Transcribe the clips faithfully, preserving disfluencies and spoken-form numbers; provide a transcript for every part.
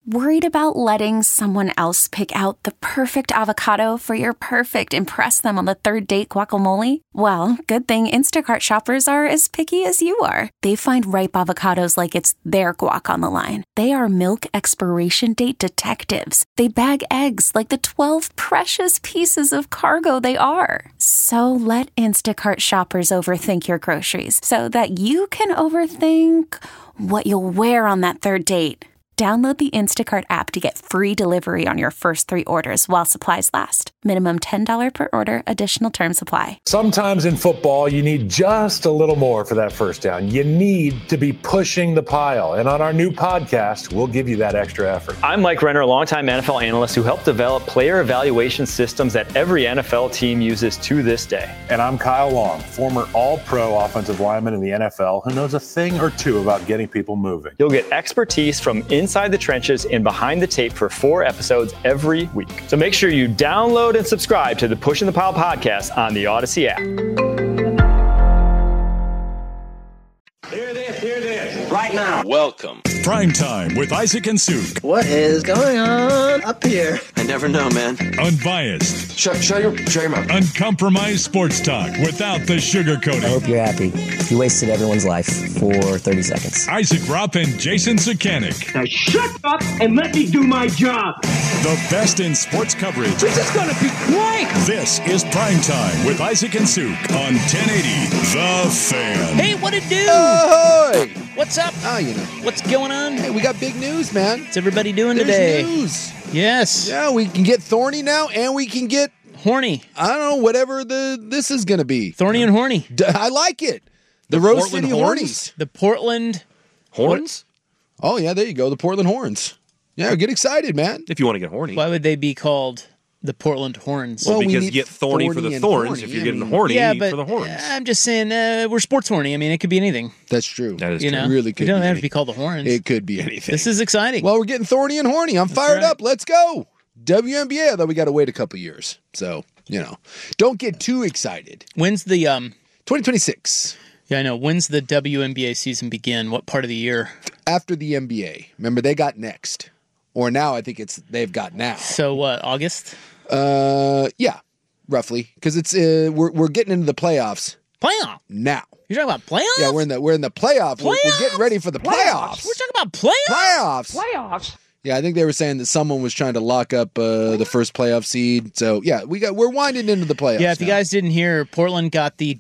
Worried about letting someone else pick out the perfect avocado for your perfect impress them on the third date guacamole? Well, good thing Instacart shoppers are as picky as you are. They find ripe avocados like it's their guac on the line. They are milk expiration date detectives. They bag eggs like the twelve precious pieces of cargo they are. So let Instacart shoppers overthink your groceries so that you can overthink what you'll wear on that third date. Download the Instacart app to get free delivery on your first three orders while supplies last. Minimum ten dollars per order. Additional terms apply. Sometimes in football, you need just a little more for that first down. You need to be pushing the pile. And on our new podcast, we'll give you that extra effort. I'm Mike Renner, a longtime N F L analyst who helped develop player evaluation systems that every N F L team uses to this day. And I'm Kyle Long, former all-pro offensive lineman in the N F L who knows a thing or two about getting people moving. You'll get expertise from inside the trenches and behind the tape for four episodes every week. So make sure you download and subscribe to the Pushing the Pile podcast on the Odyssey app. Hear this, hear this, right now. Welcome. Prime Time with Isaac and Suk. What is going on up here? I never know, man. Unbiased. Shut, shut your, shut your mouth. Uncompromised sports talk without the sugarcoating. I hope you're happy. You wasted everyone's life for thirty seconds. Isaac Rupp and Jason Sukanik. Now shut up and let me do my job. The best in sports coverage. We're just going to be quiet. This is Prime Time with Isaac and Suk on ten eighty The Fan. Hey, what it do? Ahoy! What's up? Oh, you know. What's going on? Hey, we got big news, man. What's everybody doing There's today? news. Yes. Yeah, we can get thorny now, and we can get horny. I don't know, whatever the this is going to be. Thorny and horny. D- I like it. The, the Rose Portland City Horns? Hornies. The Portland Horns? Oh, yeah, there you go. The Portland Horns. Yeah, get excited, man. If you want to get horny. Why would they be called the Portland Horns? Well, Well, we because need you get thorny, for thorny the and thorns. horny. If you're I getting mean- horny, yeah, you but for the horns. I'm just saying uh, we're sports horny. I mean, it could be anything. That's true. That is You true. know, It really could You don't be have to anything. be called the Horns. It could be anything. This is exciting. Well, we're getting thorny and horny. I'm fired right. up. Let's go. W N B A, although we got to wait a couple years. So, you know, don't get too excited. When's the um? twenty twenty-six. Yeah, I know. When's the W N B A season begin? What part of the year? After the N B A. Remember, they got next. Or now, I think it's they've got now. So what? August? Uh, yeah, roughly, because it's uh, we're we're getting into the playoffs Playoff? now. You're talking about playoffs? Yeah, we're in the we're in the playoffs. We're, we're getting ready for the playoffs. We're talking about playoffs. Playoffs. Playoffs? Yeah, I think they were saying that someone was trying to lock up uh, the first playoff seed. So yeah, we got we're winding into the playoffs. Yeah, if you now. guys didn't hear, Portland got the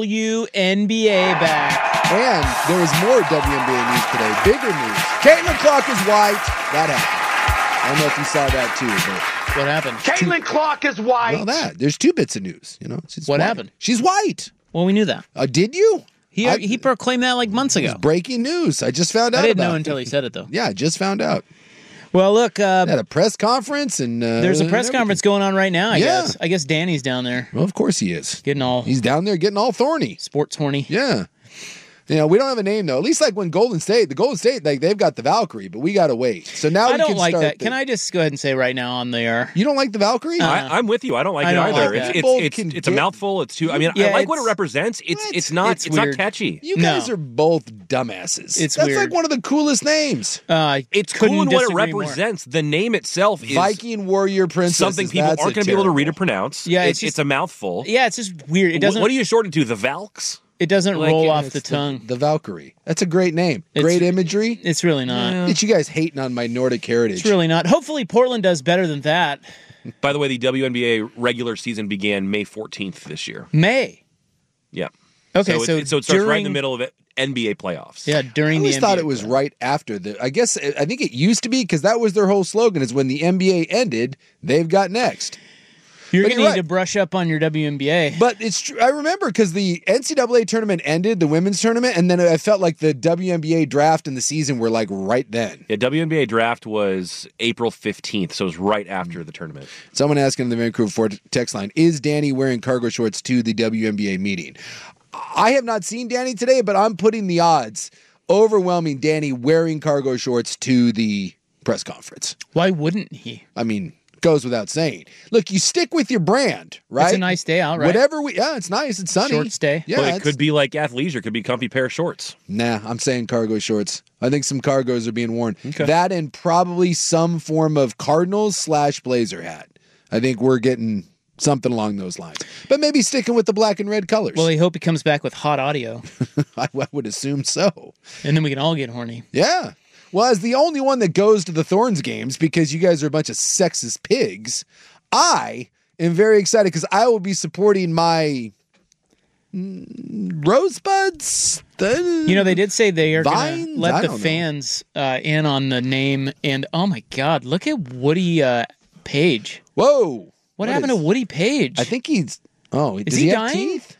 W N B A back. And there was more W N B A news today. Bigger news. Caitlin Clark is white. That happened. I don't know if you saw that too, but What happened? Caitlin Clark is white. well, that there's two bits of news. You know, she's What white. happened? She's white. Well, we knew that. Uh, did you? He I- he proclaimed that like months ago. Breaking news. I just found out. I didn't about know it. until he said it, though. Yeah, I just found out. Well, look, uh, At a press conference and uh, there's a and press everything. conference going on right now, I Yeah. guess. I guess Danny's down there Well, of course he is. getting all He's down there getting all thorny. sports horny. Yeah. You know, we don't have a name though. At least like when Golden State, the Golden State, like they've got the Valkyrie, but we got to wait. So now I we don't can like start that. the- Can I just go ahead and say right now on the air? You don't like the Valkyrie? Uh, I, I'm with you. I don't like I it don't either. like that. it's People it's can it's, it's a get- mouthful. It's too. I mean, Yeah, I like what it it's- represents. It's It's- it's not it's it's, not weird. catchy. you No. guys are both dumbasses. It's That's weird. like one of the coolest names. Uh, It's couldn't cool in what it disagree more. represents. The name itself is Viking warrior princess. something people that's aren't a going to be able to read or terrible- pronounce. Yeah, it's, it's just- it's a mouthful. Yeah, it's just weird. It What- doesn't. What do you shorten to? The Valks? It doesn't like, roll yeah, off It's the tongue. The Valkyrie. That's a great name. It's- Great imagery. It's really not. Get you guys hating on my Nordic heritage. It's really not. Hopefully, Portland does better than that. By the way, the W N B A regular season began May fourteenth this year. May. Yeah. Okay, so, so, it, so it starts right in the during- middle of it, N B A playoffs. Yeah, I during always the thought N B A it was playoffs. right after the. I guess I think it used to be because that was their whole slogan: is when the N B A ended, they've got next. You're But gonna you're need right. to brush up on your W N B A. But it's true. I remember because the N C double A tournament ended, the women's tournament, and then I felt like the W N B A draft and the season were like right then. Yeah, W N B A draft was April fifteenth, so it was right after the tournament. Someone asking in the Vancouver Ford text line, is Danny wearing cargo shorts to the W N B A meeting? I have not seen Danny today, but I'm putting the odds overwhelming Danny wearing cargo shorts to the press conference. Why wouldn't he? I mean, Goes without saying. Look, you stick with your brand, right? It's a nice day out, right? Whatever we, yeah, it's nice. It's sunny. Short stay. Yeah, But it it's- could be like athleisure. It could be a comfy pair of shorts. Nah, I'm saying cargo shorts. I think some cargos are being worn. Okay. That and probably some form of Cardinals slash Blazer hat. I think we're getting something along those lines. But maybe sticking with the black and red colors. Well, I hope he comes back with hot audio, I, I would assume so. and then we can all get horny. Yeah. Well, as the only one that goes to the Thorns games because you guys are a bunch of sexist pigs, I am very excited because I will be supporting my mm, Rosebuds. The You know, they did say they are going Vines? to let I the don't know. fans uh, in on the name. And oh my God, look at Woody uh, Page. Whoa. What, happened is- to Woody Page? I think he's. Oh, Is does he he, have dying? teeth?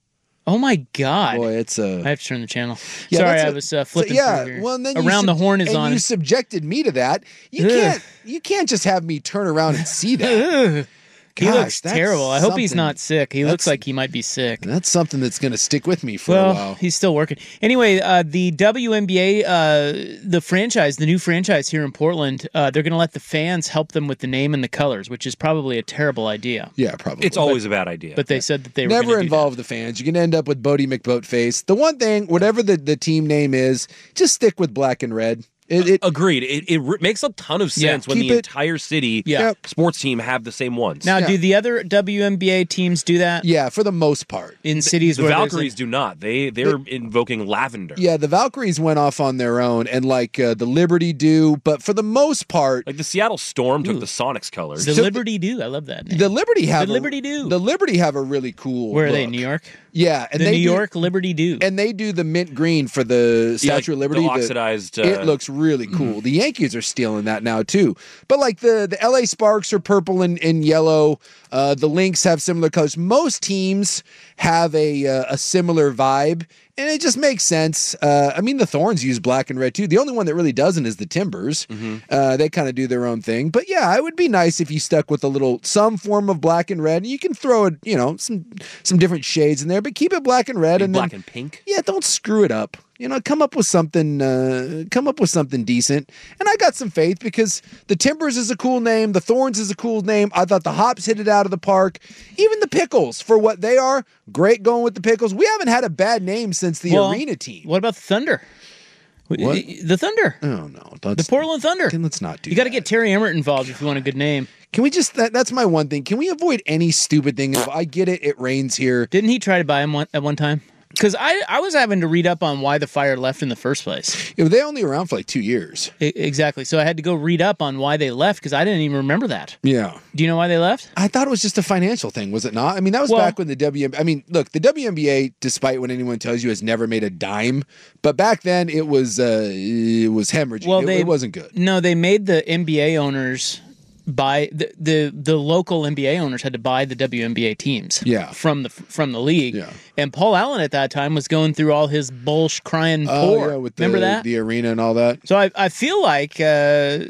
Oh my God. Boy, it's a. I have to turn the channel. Yeah, Sorry, that's I a- was uh, so, flipping yeah, through here. well, and then you Around the sub- Horn is and on. you subjected me to that. You Ugh. can't. You can't just have me turn around and see that. Ugh. He Gosh, looks that's terrible. I hope he's something- not sick. He looks that's- like he might be sick. That's something that's going to stick with me for a Well, while. he's still working. Anyway, uh, the W N B A, uh, the franchise, the new franchise here in Portland, uh, they're going to let the fans help them with the name and the colors, which is probably a terrible idea. Yeah, probably. It's always a bad idea. But they said that they were Never gonna do involve the fans. You're going to end up with Bodie McBoatface. The one thing, whatever the, the team name is, just stick with black and red. It, it, Agreed. It, it re- makes a ton of Yeah, sense when keep the it- entire city Yeah. Yep. sports team have the same ones. Now, Yeah. do the other W N B A teams do that yeah, for the most part. in cities the where there's Valkyries a- do not. They they're invoking lavender. Yeah, the Valkyries went off on their own, and like uh, the Liberty do, but for the most part, Like the Seattle Storm took Ooh. the Sonics colors. the So- Liberty do? I love that name. the Liberty have The a- Liberty do. The Liberty have a really cool. Where are they? look. New York? Yeah, and the they New do- York Liberty do. and they do the mint green for the Yeah, like Statue of Liberty. the the- oxidized. Uh, it looks really cool. The Yankees are stealing that now too. But like the the L A Sparks are purple and, and yellow. Uh, the Lynx have similar colors. Most teams have a uh, a similar vibe, and it just makes sense. Uh, I mean, the Thorns use black and red too. The only one that really doesn't is the Timbers. Mm-hmm. Uh, they kind of do their own thing. But yeah, it would be nice if you stuck with a little some form of black and red. You can throw it, you know, some some different shades in there, but keep it black and red. And black then, and pink. yeah, don't screw it up. You know, come up with something. Uh, come up with something decent. And I got some faith because the Timbers is a cool name. The Thorns is a cool name. I thought the Hops hit it out of the park. Even the Pickles, for what they are, great going with the Pickles. We haven't had a bad name since the Well, Arena team. What about the Thunder? What? The Thunder. Oh no, The let's, Portland Thunder. let's not do. You got to that. get Terry Emmert involved if you want a good name. Can we just? That, that's my one thing. Can we avoid any stupid thing? If I get it, it rains here. Didn't he try to buy him one, at one time? Because I, I was having to read up on why the Fire left in the first place. Yeah, they only around for like two years. I, exactly. So I had to go read up on why they left because I didn't even remember that. Yeah. Do you know why they left? I thought it was just a financial thing, was it not? I mean, that was Well- back when the W. I mean, look, the W N B A, despite what anyone tells you, has never made a dime. But back then, it was uh, it was hemorrhaging. Well, it, they it wasn't good. No, they made the N B A owners buy the, the the local N B A owners had to buy the W N B A teams. Yeah. from the from the league. Yeah. And Paul Allen at that time was going through all his bullsh crying Oh poor. yeah, with the, Remember that? the arena and all that. So I I feel like uh,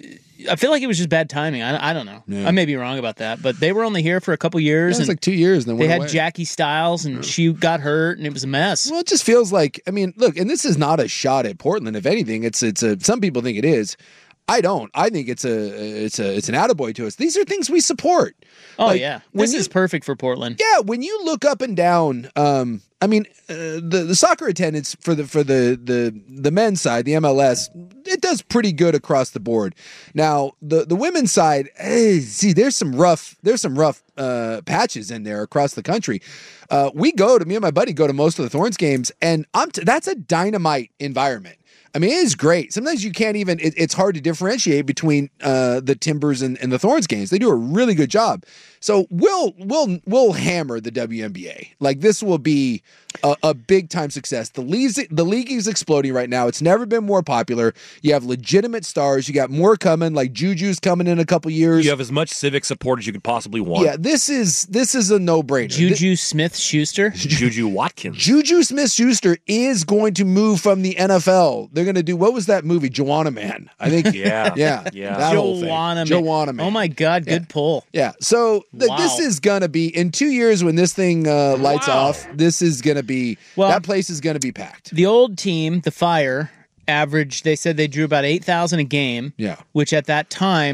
I feel like it was just bad timing. I, I don't know. Yeah. I may be wrong about that, but they were only here for a couple years. Yeah, it was and like two years, and then they went had away. Jackie Stiles, and she got hurt, and it was a mess. Well, it just feels like. I mean, look, and this is not a shot at Portland. If anything, it's it's a. Some people think it is. I don't. I think it's a it's a it's an attaboy to us. These are things we support. Oh Like, yeah, when this you- is perfect for Portland. Yeah, when you look up and down, um, I mean, uh, the the soccer attendance for the for the the the men's side, the M L S, it does pretty good across the board. Now, the the women's side, eh, see, there's some rough there's some rough uh, patches in there across the country. Uh, we go to me and my buddy go to most of the Thorns games, and I'm t- that's a dynamite environment. I mean, it is great. Sometimes you can't even, it, it's hard to differentiate between uh, the Timbers and, and the Thorns games. They do a really good job. So we'll, we'll, we'll hammer the W N B A. Like, this will be a, a big time success. The league, the league is exploding right now. It's never been more popular. You have legitimate stars. You got more coming, like Juju's coming in a couple years. You have as much civic support as you could possibly want. Yeah, this is, this is a no-brainer. Juju Smith-Schuster. Juju Watkins. Juju Smith-Schuster is going to move from the N F L. They're going to do, what was that movie? Joanna Man. I think. Yeah. Yeah. Yeah. That whole thing. Joanna Man. Joanna Man. Oh my God, good Yeah. pull. Yeah. So th- Wow. this is going to be, in two years when this thing uh, lights Wow. off, this is going to be, Well- that place is going to be packed. The old team, the Fire, averaged, they said they drew about eight thousand a game, Yeah. which at that time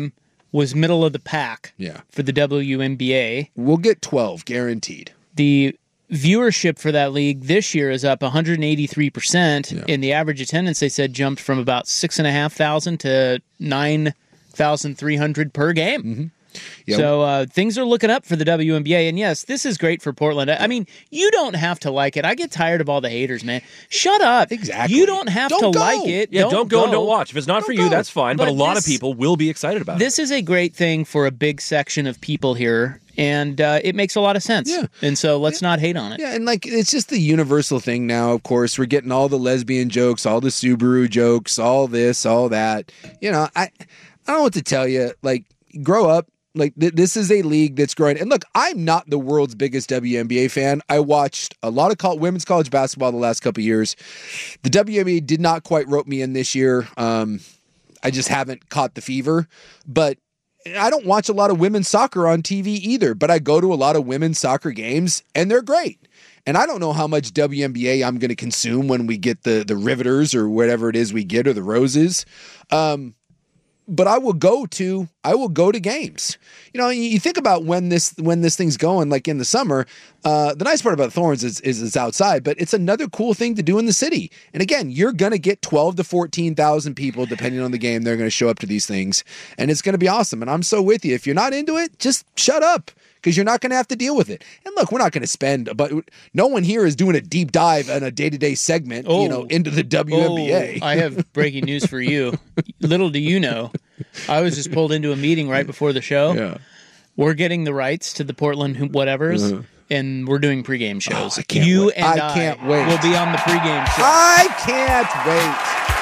was middle of the pack Yeah. for the W N B A. We'll get twelve, guaranteed. The viewership for that league this year is up one hundred eighty-three percent, Yeah. and the average attendance, they said, jumped from about six thousand five hundred to nine thousand three hundred per game. Mm-hmm. Yep. So uh, things are looking up for the W N B A, and yes, this is great for Portland. I mean, you don't have to like it. I get tired of all the haters, man. Shut up. Exactly. You don't have Don't to go. like it. Yeah, don't, don't go, and don't watch. If it's not Don't for you, go. that's fine. But, But a lot this- of people will be excited about This it. is a great thing for a big section of people here, and uh, it makes a lot of sense. Yeah. And so let's not hate on it. Yeah, and like it's just the universal thing now, of course. We're getting all the lesbian jokes, all the Subaru jokes, all this, all that. You know, I I don't know what to tell you. Like, grow up. Like, th- this is a league that's growing. And look, I'm not the world's biggest W N B A fan. I watched a lot of col- women's college basketball the last couple of years. The W N B A did not quite rope me in this year. Um, I just haven't caught the fever. But I don't watch a lot of women's soccer on T V either, but I go to a lot of women's soccer games, and they're great. And I don't know how much W N B A I'm going to consume when we get the the Riveters or whatever it is we get, or the Roses. Um, but I will go to I will go to games. You know, you think about when this when this thing's going, like in the summer. Uh, the nice part about Thorns is, is it's outside, but it's another cool thing to do in the city. And again, you're going to get twelve to fourteen thousand people, depending on the game. They're going to show up to these things, and it's going to be awesome. And I'm so with you. If you're not into it, just shut up, because you're not going to have to deal with it. And look, we're not going to spend, but no one here is doing a deep dive on a day-to-day segment, Oh. you know, into the W N B A. Oh, I have breaking news for you. Little do you know, I was just pulled into a meeting right before the show. Yeah. We're getting the rights to the Portland whatevers, Uh-huh. and we're doing pregame shows. Oh, I can't you wait. and I I, can't wait. will be on the pregame show. I can't wait.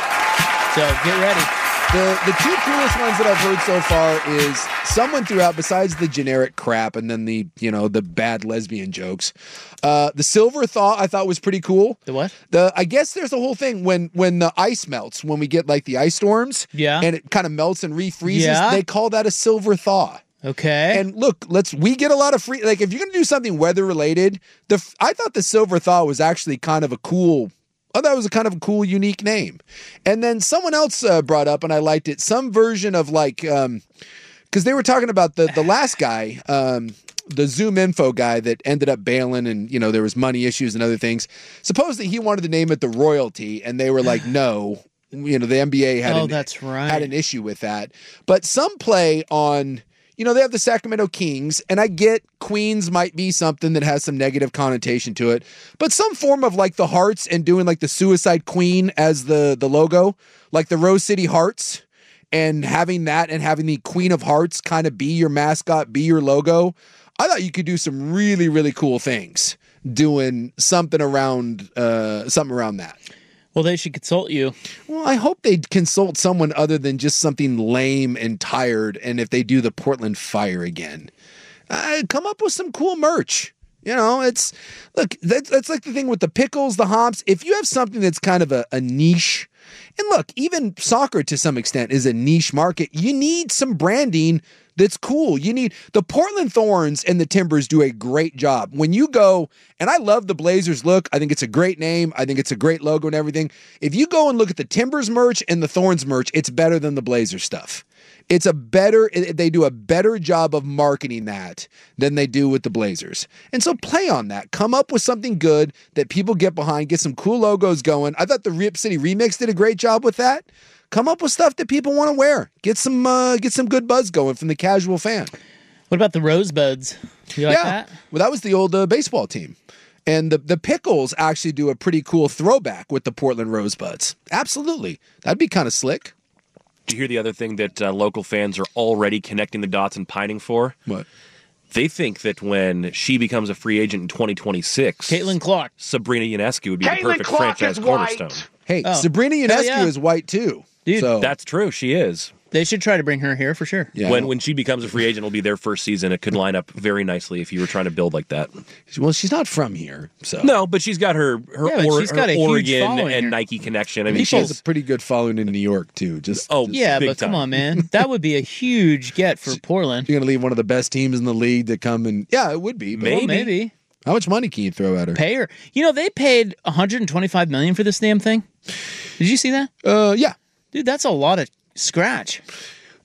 So get ready. The the two coolest ones that I've heard so far is someone threw out, besides the generic crap and then the, you know, the bad lesbian jokes. Uh, the silver thaw I thought was pretty cool. The what? The I guess there's a whole thing when when the ice melts, when we get like the ice storms, Yeah. and it kind of melts and refreezes, Yeah. they call that a silver thaw. Okay. And look, let's we get a lot of free, like if you're gonna do something weather related, the I thought the silver thaw was actually kind of a cool. I thought it was a kind of a cool, unique name. And then someone else uh, brought up, and I liked it, some version of like, um, because they were talking about the the last guy, um, the Zoom Info guy that ended up bailing, and you know there was money issues and other things. Supposedly he wanted to name it the Royalty, and they were like, no. You know, the N B A had Oh, an, that's right. had an issue with that. But some play on. You know, they have the Sacramento Kings, and I get Queens might be something that has some negative connotation to it, but some form of like the Hearts and doing like the Suicide Queen as the, the logo, like the Rose City Hearts, and having that and having the Queen of Hearts kind of be your mascot, be your logo. I thought you could do some really, really cool things doing something around, uh, something around that. Well, they should consult you. Well, I hope they'd consult someone other than just something lame and tired. And if they do the Portland Fire again, uh, come up with some cool merch. You know, it's look, that's, that's like the thing with the pickles, the hops. If you have something that's kind of a, a niche, and look, even soccer to some extent is a niche market, you need some branding that's cool. You need the Portland Thorns and the Timbers do a great job. When you go, and I love the Blazers look, I think it's a great name. I think it's a great logo and everything. If you go and look at the Timbers merch and the Thorns merch, it's better than the Blazers stuff. It's a better, they do a better job of marketing that than they do with the Blazers. And so play on that. Come up with something good that people get behind, get some cool logos going. I thought the Rip City Remix did a great job with that. Come up with stuff that people want to wear. Get some uh, get some good buzz going from the casual fan. What about the Rosebuds? You like yeah. that? Well, that was the old uh, baseball team. And the, the Pickles actually do a pretty cool throwback with the Portland Rosebuds. Absolutely. That'd be kind of slick. Did you hear the other thing that uh, local fans are already connecting the dots and pining for? What? They think that when she becomes a free agent in twenty twenty-six, Caitlin Clark, Sabrina Ionescu would be Caitlin the perfect Clark franchise is cornerstone. white. Hey, Oh. Sabrina Hell Ionescu yeah. is white too. Dude, so, That's true. She is. they should try to bring her here for sure. yeah. When when she becomes a free agent, it'll be their first season. It could line up very nicely if you were trying to build like that. well, she's not from here, so No, but she's got her her, Yeah, but or, she's got her a huge Oregon following and here. Nike connection. I mean, she has she's a pretty good following in New York too. Just oh just- Yeah, big but come time. on, man. That would be a huge get for Portland. you're gonna leave one of the best teams in the league to come and yeah, it would be. But Maybe. Well, maybe. how much money can you throw at her? Pay her. You know, they paid one hundred twenty-five million dollars for this damn thing. Did you see that? Uh, yeah. Dude, that's a lot of scratch.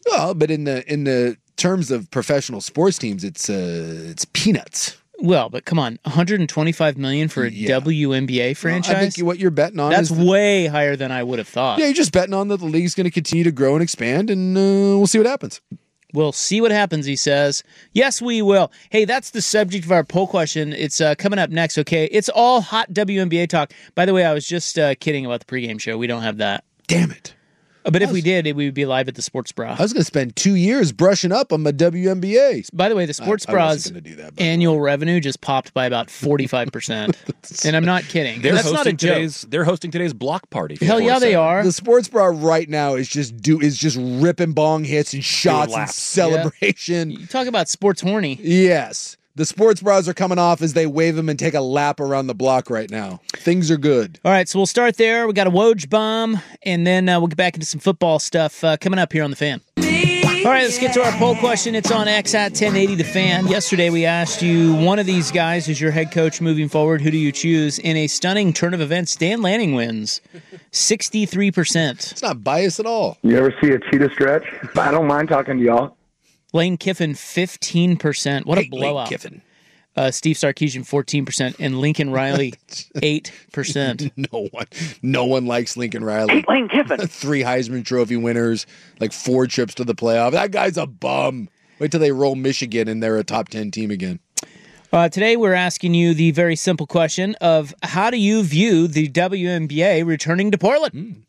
Well, but in the in the terms of professional sports teams, it's uh, it's peanuts. Well, but come on, one hundred twenty-five million dollars for a Yeah. W N B A franchise? Well, I think what you're betting on That's is the- way higher than I would have thought. yeah, you're just betting on that the league's going to continue to grow and expand, and uh, we'll see what happens. We'll see what happens, he says. Yes, we will. Hey, that's the subject of our poll question. It's uh, coming up next, okay? It's all hot W N B A talk. By the way, I was just uh, kidding about the pregame show. We don't have that. Damn it. Uh, But if we did, it would be live at the Sports Bra. I was going to spend two years brushing up on my W N B A. By the way, the Sports I- I Bra's wasn't gonna do that, by the annual revenue just popped by about forty-five percent. And I'm not kidding. They're That's not a hosting joke. today's. They're hosting today's block party. for Hell yeah, they twenty-four are. The Sports Bra right now is just do is just ripping bong hits and shots and laps. celebration. You talk about sports horny. Yes. The Sports Bras are coming off as they wave them and take a lap around the block right now. Things are good. All right, so we'll start there. We got a Woj bomb, and then uh, we'll get back into some football stuff uh, coming up here on The Fan. All right, let's get to our poll question. It's on X at ten eighty The Fan. Yesterday we asked you, one of these guys is your head coach moving forward. Who do you choose? In a stunning turn of events, Dan Lanning wins sixty-three percent. It's not biased at all. You ever see a cheetah stretch? I don't mind talking to y'all. Lane Kiffin, fifteen percent. What a Hate Lane blowout. Kiffin. Uh, Steve Sarkisian, fourteen percent. And Lincoln Riley, eight percent. No one, no one likes Lincoln Riley. Lane Kiffin. Three Heisman Trophy winners, like four trips to the playoff. That guy's a bum. Wait till they roll Michigan and they're a top ten team again. Uh, today we're asking you the very simple question of how do you view the W N B A returning to Portland? Mm.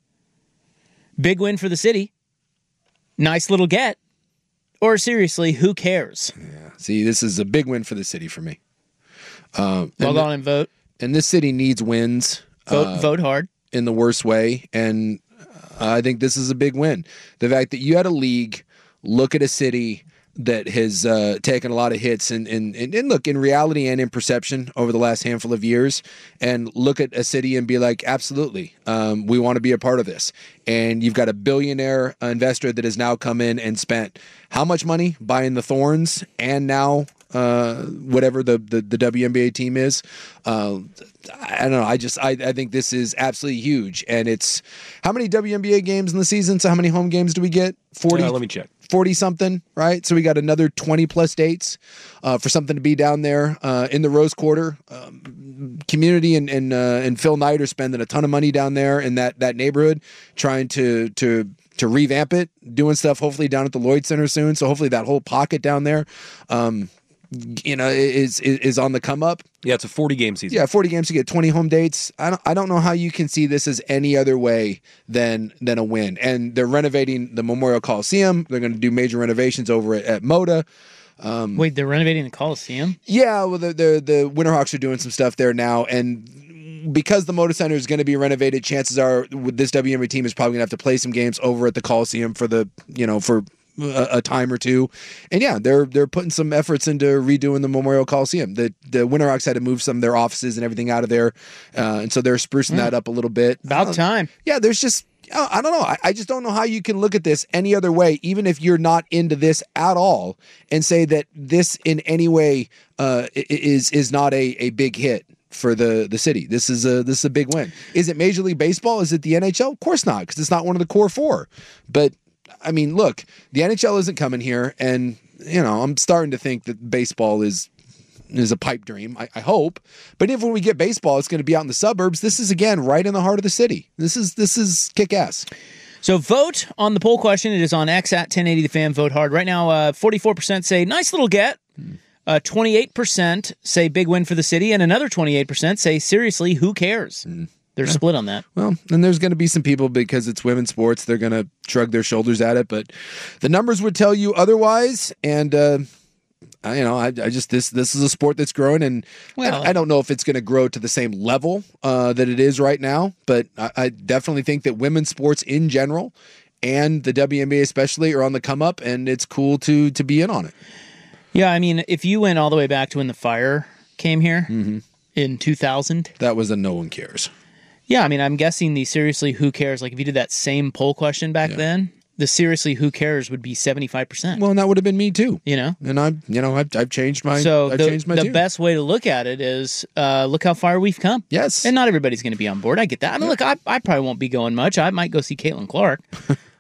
Big win for the city. Nice little get. Or seriously, who cares? Yeah. See, this is a big win for the city for me. Um, Log and, on and vote. and this city needs wins. Vote, uh, vote hard. in the worst way. And I think this is a big win. The fact that you had a league look at a city that has uh, taken a lot of hits and, and, and, and look in reality and in perception over the last handful of years and look at a city and be like, absolutely, um, we want to be a part of this. And you've got a billionaire investor that has now come in and spent how much money buying the Thorns and now uh, whatever the, the, the W N B A team is. Uh, I don't know. I just I, I think this is absolutely huge. And it's how many W N B A games in the season? So how many home games do we get? forty Uh, let me check. forty something, right? So we got another twenty plus dates uh, for something to be down there uh, in the Rose Quarter. Um, community and and, uh, and Phil Knight are spending a ton of money down there in that that neighborhood, trying to to to revamp it, doing stuff hopefully down at the Lloyd Center soon. So hopefully that whole pocket down there, um, you know, is, is is on the come up. Yeah, it's a forty game season. Yeah, forty games to get twenty home dates. I don't I don't know how you can see this as any other way than than a win. And they're renovating the Memorial Coliseum. They're going to do major renovations over at, at Moda. Um, Wait, they're renovating the Coliseum? yeah, well, the, the the Winterhawks are doing some stuff there now, and because the Moda Center is going to be renovated, chances are this W N B A team is probably going to have to play some games over at the Coliseum for the you know for. A, a time or two, and yeah, they're they're putting some efforts into redoing the Memorial Coliseum. The the Winterhawks had to move some of their offices and everything out of there, uh, and so they're sprucing mm. that up a little bit. About uh, time. Yeah, there's just I don't know. I, I just don't know how you can look at this any other way, even if you're not into this at all, and say that this in any way uh, is is not a, a big hit for the, the city. This is a this is a big win. Is it Major League Baseball? Is it the N H L? Of course not, because it's not one of the core four. But I mean, look, the N H L isn't coming here, and you know, I'm starting to think that baseball is is a pipe dream. I, I hope, but if when we get baseball, it's going to be out in the suburbs. This is again right in the heart of the city. This is this is kick ass. So vote on the poll question. It is on X at ten eighty The Fan. Vote hard right now. Uh, forty-four percent say nice little get. Uh, twenty-eight percent say big win for the city, and another twenty-eight percent say seriously, who cares? Mm. They're yeah. split on that. Well, and there's going to be some people, because it's women's sports, they're going to shrug their shoulders at it, but the numbers would tell you otherwise. And, uh, I, you know, I, I just, this, this is a sport that's growing, and well, I, I don't know if it's going to grow to the same level uh, that it is right now, but I, I definitely think that women's sports in general and the W N B A especially are on the come up, and it's cool to, to be in on it. Yeah. I mean, if you went all the way back to when the Fire came here mm-hmm. in two thousand, that was a no one cares. Yeah, I mean, I'm guessing the seriously who cares, like if you did that same poll question back yeah. then, the seriously who cares would be seventy-five percent. Well, and that would have been me too. You know? And I'm, you know, I've, I've changed my, so I've the, changed my the tune. best way to look at it is uh, look how far we've come. Yes. And not everybody's going to be on board. I get that. I mean, yeah. look, I, I probably won't be going much. I might go see Caitlin Clark.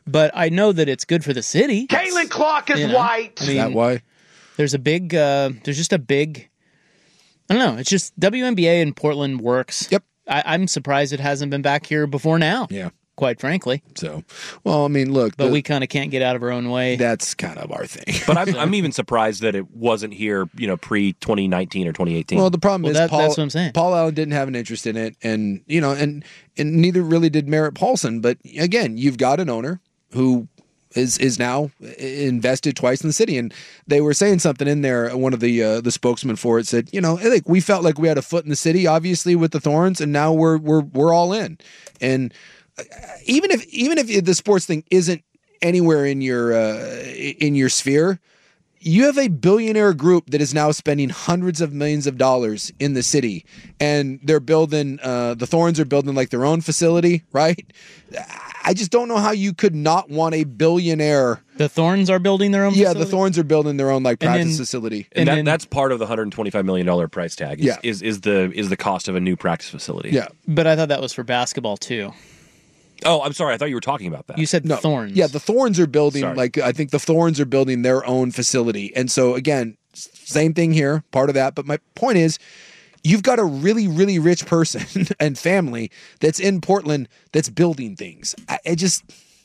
but I know that it's good for the city. Caitlin Clark is You know, white. I Is mean, that why? There's a big, uh, there's just a big, I don't know. It's just W N B A in Portland works. Yep. I, I'm surprised it hasn't been back here before now. Yeah. Quite frankly. So, well, I mean, look. But the, we kind of can't get out of our own way. That's kind of our thing. But I'm, I'm even surprised that it wasn't here, you know, pre twenty nineteen or twenty eighteen. Well, the problem Well, is that- Paul, that's what I'm saying. Paul Allen didn't have an interest in it, and you know, and and neither really did Merritt Paulson. But again, you've got an owner who is is now invested twice in the city, and they were saying something in there. One of the uh, the spokesmen for it said, you know, I think we felt like we had a foot in the city, obviously with the Thorns, and now we're we're we're all in. And even if even if the sports thing isn't anywhere in your uh, in your sphere, you have a billionaire group that is now spending hundreds of millions of dollars in the city, and they're building. Uh, the Thorns are building like their own facility, right? I just don't know how you could not want a billionaire. The Thorns are building their own. Yeah, facility? the Thorns are building their own like And practice then- facility. and and that, then- that's part of the one hundred twenty-five million dollars price tag. Is, Yeah. is is the is the cost of a new practice facility. Yeah. But I thought that was for basketball too. Oh, I'm sorry. I thought you were talking about that. You said No, Thorns. Yeah, the Thorns are building Sorry. like I think the Thorns are building their own facility, and so again, s- same thing here, part of that. But my point is, you've got a really, really rich person and family that's in Portland that's building things. I, I just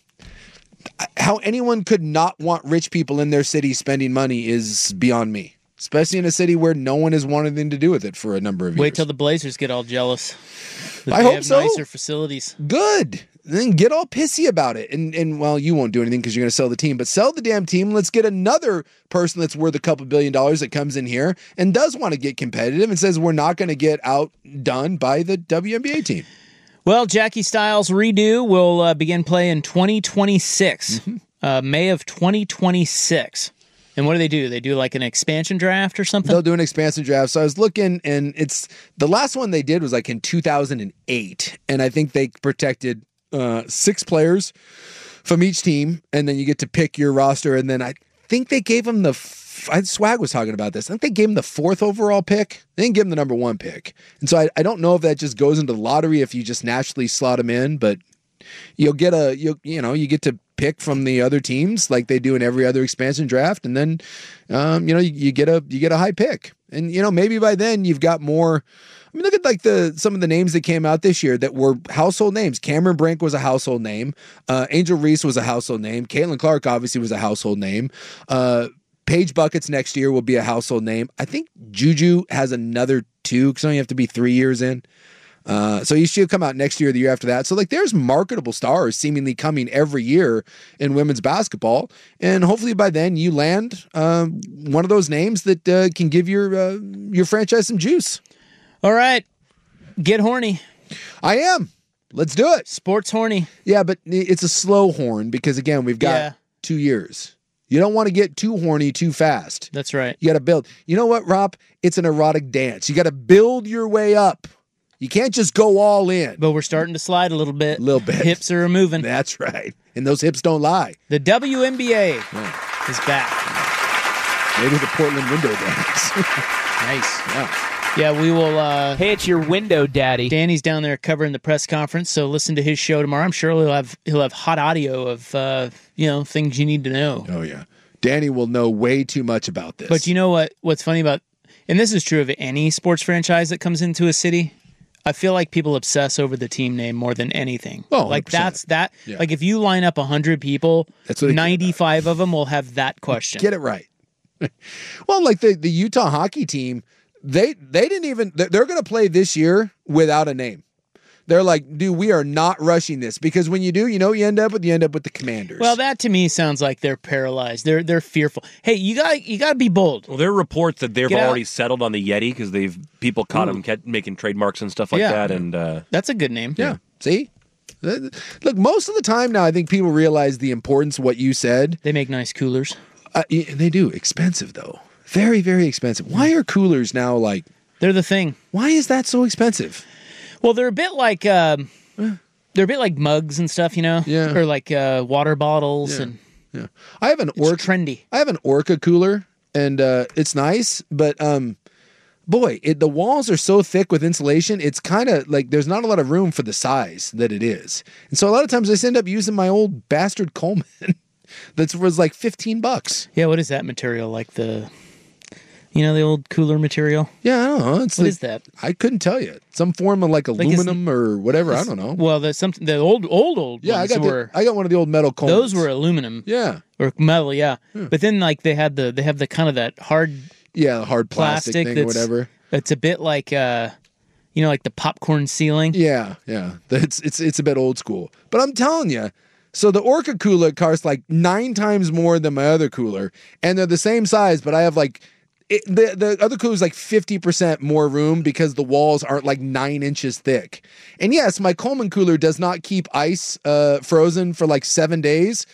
I- how anyone could not want rich people in their city spending money is beyond me, especially in a city where no one has wanted anything to do with it for a number of years. Wait till the Blazers get all jealous. that I they hope have so. Nicer facilities. Good. Then get all pissy about it. And, and well, you won't do anything because you're going to sell the team, but sell the damn team. Let's get another person that's worth a couple billion dollars that comes in here and does want to get competitive and says we're not going to get outdone by the W N B A team. Well, Jackie Styles redo will uh, begin play in twenty twenty-six, Mm-hmm. uh, May of twenty twenty-six. And what do they do? They do like an expansion draft or something? They'll do an expansion draft. So I was looking, and it's the last one they did was like in two thousand eight. And I think they protected uh, six players from each team. And then you get to pick your roster. And then I think they gave them the, f- I, Swag was talking about this. I think they gave him the fourth overall pick. They didn't give him the number one pick. And so I, I don't know if that just goes into the lottery if you just naturally slot them in, but you'll get a, you you know, you get to pick from the other teams like they do in every other expansion draft, and then um, you know you, you get a you get a high pick, and you know maybe by then you've got more. I mean, look at like the some of the names that came out this year that were household names. Cameron Brink was a household name. Uh, Angel Reese was a household name. Caitlin Clark obviously was a household name. Uh, Paige Buckets next year will be a household name. I think Juju has another two because only have to be three years in. Uh, so she'll come out next year or the year after that. So like there's marketable stars seemingly coming every year in women's basketball. And hopefully by then you land um, one of those names that uh, can give your uh, your franchise some juice. All right. Get horny. I am. Let's do it. Sports horny. Yeah, but it's a slow horn because again, we've got Yeah. two years. You don't want to get too horny too fast. That's right. You got to build. You know what, Rob? It's an erotic dance. You got to build your way up. You can't just go all in. But we're starting to slide a little bit. A little bit. Hips are moving. That's right. And those hips don't lie. The W N B A Yeah. is back. Maybe the Portland window dance. Nice. Yeah. Yeah, we will. Uh, Hey, it's your window, Daddy. Danny's down there covering the press conference, so listen to his show tomorrow. I'm sure he'll have he'll have hot audio of uh, you know things you need to know. Oh yeah, Danny will know way too much about this. But you know what? What's funny about, and this is true of any sports franchise that comes into a city. I feel like people obsess over the team name more than anything. Oh, like one hundred percent. that's that. Yeah. Like if you line up a hundred people, That's what they care about. ninety-five of them will have that question. Get it right. Well, like the, the Utah hockey team, they they didn't even. They're, they're going to play this year without a name. They're like, dude, we are not rushing this because when you do, you know, what you end up with you end up with the Commanders. Well, that to me sounds like they're paralyzed. They're they're fearful. Hey, you got you got to be bold. Well, there are reports that they've Get out. already settled on the Yeti because they've people caught them making trademarks and stuff like Yeah. that. And uh, That's a good name. yeah. See, look, most of the time now, I think people realize the importance of what you said. They make nice coolers. Uh, y- they do. Expensive though, very very expensive. Why are coolers now like? They're the thing. Why is that so expensive? Well, they're a bit like um, they're a bit like mugs and stuff, you know. Yeah. Or like uh, water bottles Yeah. and Yeah, I have an it's Orca. trendy. I have an Orca cooler, and uh, it's nice, but um, boy, it, the walls are so thick with insulation, it's kind of like there's not a lot of room for the size that it is. And so a lot of times I just end up using my old bastard Coleman that was like fifteen bucks. Yeah, what is that material? Like the, you know, the old cooler material? Yeah, I don't know. It's what like, is that? I couldn't tell you. Some form of like aluminum like or whatever. I don't know. Well, the something the old old old yeah, ones I got were. The, I got one of the old metal Colemans. Those were aluminum. Yeah, or metal. Yeah, yeah. But then like they had the they have the kind of that hard. Yeah, hard plastic, plastic thing or whatever. It's a bit like uh, you know, like the popcorn ceiling. Yeah, yeah. It's it's it's a bit old school. But I'm telling you. So the Orca cooler costs like nine times more than my other cooler, and they're the same size, but I have like it, the the other cooler is like fifty percent more room because the walls aren't like nine inches thick. And yes, my Coleman cooler does not keep ice uh, frozen for like seven days.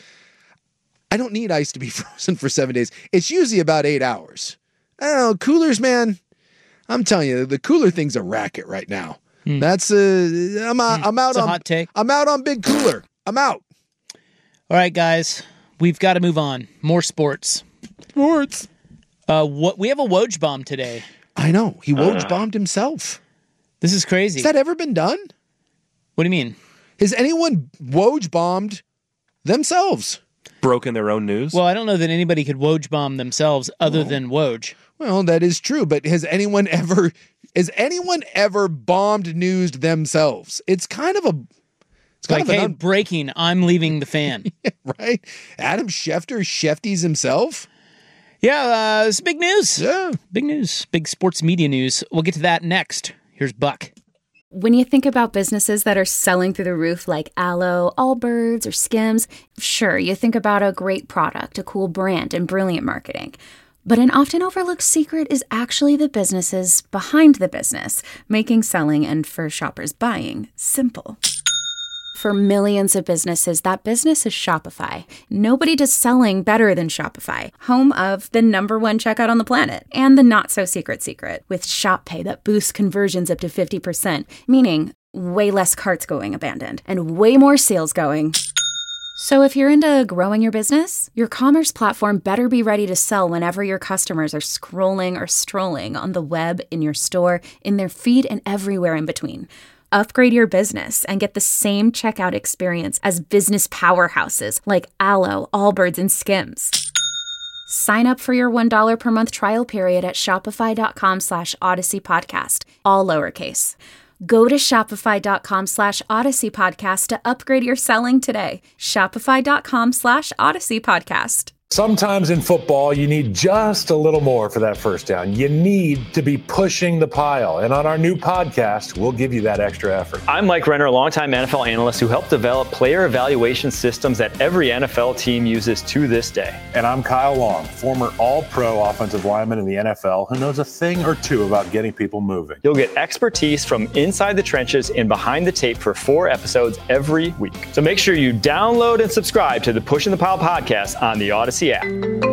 I don't need ice to be frozen for seven days. It's usually about eight hours. I don't know, coolers, man. I'm telling you, the cooler thing's a racket right now. Hmm. That's uh, I'm out. I'm out it's on a hot take. I'm out on big cooler. I'm out. All right, guys, we've got to move on. More sports. Sports. Uh, what we have a Woj bomb today. I know he Woj bombed himself. This is crazy. Has that ever been done? What do you mean? Has anyone Woj bombed themselves? Broken their own news? Well, I don't know that anybody could Woj bomb themselves other oh. than Woj. Well, that is true, but has anyone ever has anyone ever bombed newsed themselves? It's kind of a It's like, hey, un- breaking, I'm leaving the fan. Yeah, right? Adam Schefter Shefties himself? Yeah, uh, it's big news. Yeah. Big news. Big sports media news. We'll get to that next. Here's Buck. When you think about businesses that are selling through the roof like Aloe, Allbirds, or Skims, sure, you think about a great product, a cool brand, and brilliant marketing. But an often overlooked secret is actually the businesses behind the business, making selling and for shoppers buying simple. For millions of businesses, that business is Shopify. Nobody does selling better than Shopify, home of the number one checkout on the planet and the not-so-secret secret with Shop Pay that boosts conversions up to fifty percent, meaning way less carts going abandoned and way more sales going. So if you're into growing your business, your commerce platform better be ready to sell whenever your customers are scrolling or strolling on the web, in your store, in their feed, and everywhere in between. Upgrade your business and get the same checkout experience as business powerhouses like Aloe, Allbirds, and Skims. Sign up for your one dollar per month trial period at shopify.com slash Odyssey Podcast, all lowercase. Go to shopify.com slash Odyssey Podcast to upgrade your selling today. Shopify.com slash Odyssey Podcast. Sometimes in football, you need just a little more for that first down. You need to be pushing the pile. And on our new podcast, we'll give you that extra effort. I'm Mike Renner, a longtime N F L analyst who helped develop player evaluation systems that every N F L team uses to this day. And I'm Kyle Long, former all-pro offensive lineman in the N F L who knows a thing or two about getting people moving. You'll get expertise from inside the trenches and behind the tape for four episodes every week. So make sure you download and subscribe to the Pushing the Pile podcast on the Odyssey app.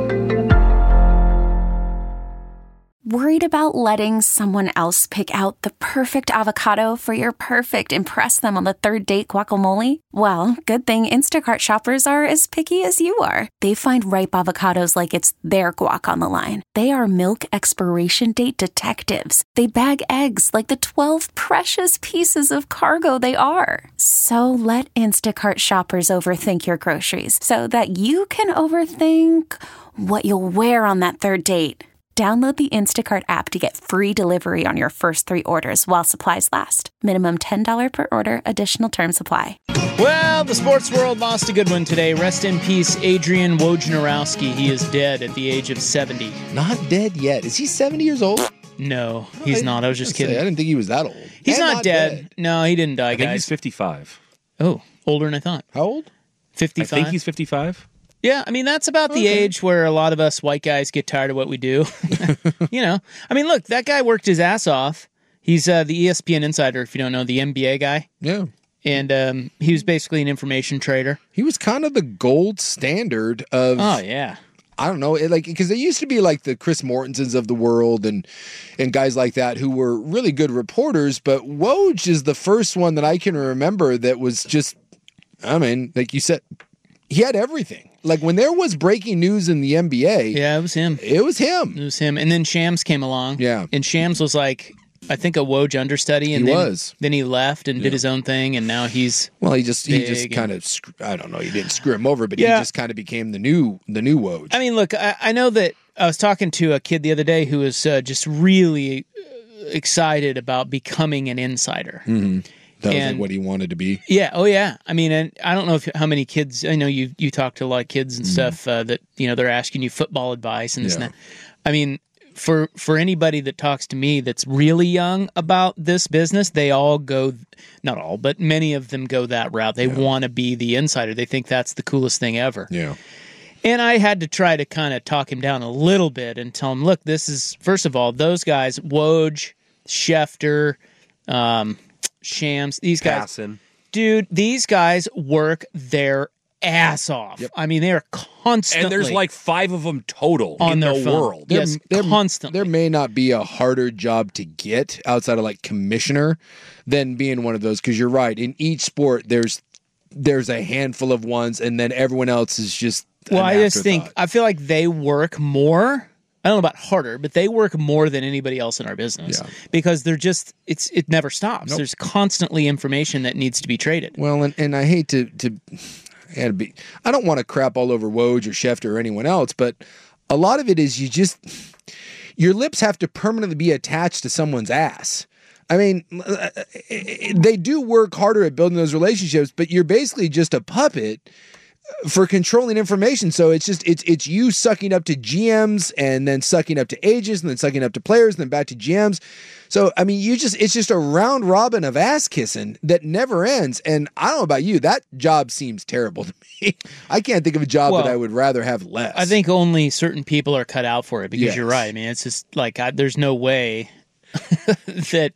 Worried about letting someone else pick out the perfect avocado for your perfect impress them on the third date guacamole? Well, good thing Instacart shoppers are as picky as you are. They find ripe avocados like it's their guac on the line. They are milk expiration date detectives. They bag eggs like the twelve precious pieces of cargo they are. So let Instacart shoppers overthink your groceries so that you can overthink what you'll wear on that third date. Download the Instacart app to get free delivery on your first three orders while supplies last. Minimum ten dollars per order. Additional terms apply. Well, the sports world lost a good one today. Rest in peace, Adrian Wojnarowski. He is dead at the age of seventy. Not dead yet. Is he seventy years old? No, he's I, not. I was just kidding. Say, I didn't think he was that old. He's not, not dead. dead. No, he didn't die, I guys. think he's fifty-five. Oh, older than I thought. How old? fifty-five. I think he's fifty-five. Yeah, I mean, that's about the Okay. age where a lot of us white guys get tired of what we do. You know, I mean, look, that guy worked his ass off. He's uh, the E S P N insider, if you don't know, the N B A guy. Yeah. And um, he was basically an information trader. He was kind of the gold standard of... Oh, yeah. I don't know, it, like, because there used to be like the Chris Mortensons of the world and and guys like that who were really good reporters, but Woj is the first one that I can remember that was just, I mean, like you said, he had everything. Like when there was breaking news in the N B A, yeah, it was him. It was him. It was him. And then Shams came along. Yeah. And Shams was like, I think a Woj understudy. And he then, was. Then he left and yeah. did his own thing, and now he's well. He just he just and, kind of I don't know. He didn't screw him over, but yeah. he just kind of became the new the new Woj. I mean, look, I, I know that I was talking to a kid the other day who was uh, just really excited about becoming an insider. Mm-hmm. That was and, like what he wanted to be. Yeah. Oh, yeah. I mean, and I don't know if how many kids. I know you you talk to a lot of kids and mm-hmm. stuff uh, that you know they're asking you football advice and this yeah. and that. I mean, for for anybody that talks to me that's really young about this business, they all go, not all, but many of them go that route. They yeah. want to be the insider. They think that's the coolest thing ever. Yeah. And I had to try to kind of talk him down a little bit and tell him, look, this is first of all those guys, Woj, Schefter, um. Shams, these guys, Passon. Dude, these guys work their ass off. Yep. I mean, they are constantly, and there's like five of them total on in their the phone. world. Yes, there, constantly. There may not be a harder job to get outside of like commissioner than being one of those. Because you're right, in each sport, there's there's a handful of ones, and then everyone else is just. Well, I just afterthought. think I feel like they work more. I don't know about harder, but they work more than anybody else in our business yeah. because they're just, it's it never stops. Nope. There's constantly information that needs to be traded. Well, and, and I hate to, to, I, to be, I don't want to crap all over Woj or Schefter or anyone else, but a lot of it is you just, your lips have to permanently be attached to someone's ass. I mean, they do work harder at building those relationships, but you're basically just a puppet for controlling information. So it's just it's it's you sucking up to G Ms and then sucking up to agents and then sucking up to players and then back to G Ms. So I mean, you just it's just a round robin of ass kissing that never ends. And I don't know about you, that job seems terrible to me. I can't think of a job well, that I would rather have less. I think only certain people are cut out for it because yes. you're right. I mean, it's just like I, there's no way that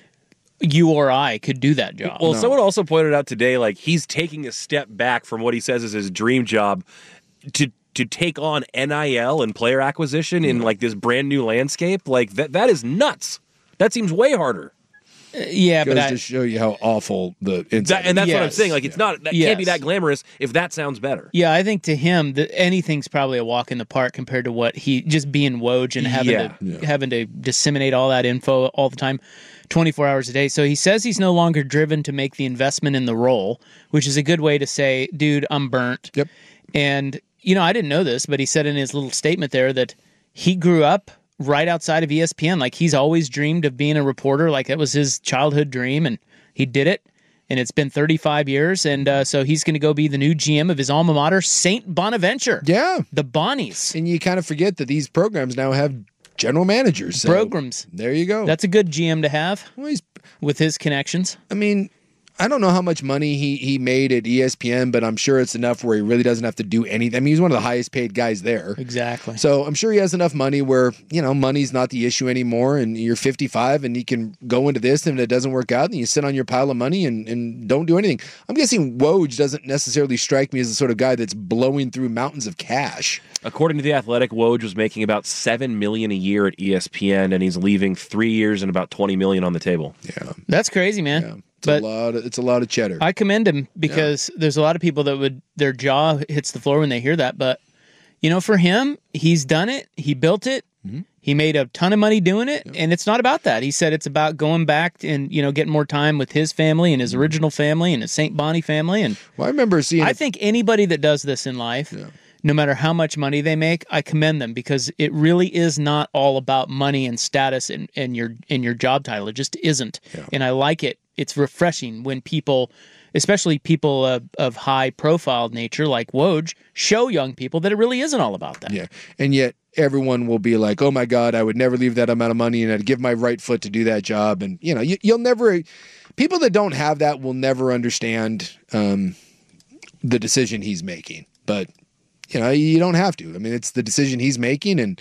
you or I could do that job. Well, no. someone also pointed out today, like, he's taking a step back from what he says is his dream job to to take on N I L and player acquisition in, like, this brand new landscape. Like, that that is nuts. That seems way harder. Uh, yeah, Goes but I, to show you how awful the inside that, and that's yes. what I'm saying. Like, it's not that yes. can't be that glamorous if that sounds better. Yeah, I think to him that anything's probably a walk in the park compared to what he just being Woj and having yeah. to Yeah. having to disseminate all that info all the time, twenty-four hours a day. So he says he's no longer driven to make the investment in the role, which is a good way to say, dude, I'm burnt. Yep. And you know, I didn't know this, but he said in his little statement there that he grew up right outside of E S P N. Like, he's always dreamed of being a reporter. Like, that was his childhood dream, and he did it. And it's been thirty-five years, and uh, so he's going to go be the new G M of his alma mater, Saint Bonaventure. Yeah. The Bonnies. And you kind of forget that these programs now have general managers. So programs. There you go. That's a good G M to have well, he's, with his connections. I mean, I don't know how much money he, he made at E S P N, but I'm sure it's enough where he really doesn't have to do anything. I mean, he's one of the highest paid guys there. Exactly. So I'm sure he has enough money where, you know, money's not the issue anymore, and you're fifty-five and you can go into this, and if it doesn't work out, then you sit on your pile of money and, and don't do anything. I'm guessing Woj doesn't necessarily strike me as the sort of guy that's blowing through mountains of cash. According to The Athletic, Woj was making about seven million dollars a year at E S P N, and he's leaving three years and about twenty million dollars on the table. Yeah. That's crazy, man. Yeah. It's but a lot of, it's a lot of cheddar. I commend him because yeah. there's a lot of people that would their jaw hits the floor when they hear that. But you know, for him, he's done it. He built it. Mm-hmm. He made a ton of money doing it, yeah. and it's not about that. He said it's about going back and you know getting more time with his family and his original family and his Saint Bonnie family. And well, I remember seeing. I it. think anybody that does this in life. Yeah. No matter how much money they make, I commend them because it really is not all about money and status and, and your in your job title. It just isn't. Yeah. And I like it. It's refreshing when people, especially people of, of high profile nature like Woj, show young people that it really isn't all about that. Yeah. And yet everyone will be like, oh my God, I would never leave that amount of money and I'd give my right foot to do that job. And, you know, you, you'll never, people that don't have that will never understand um, the decision he's making. But, you know, you don't have to. I mean, it's the decision he's making, and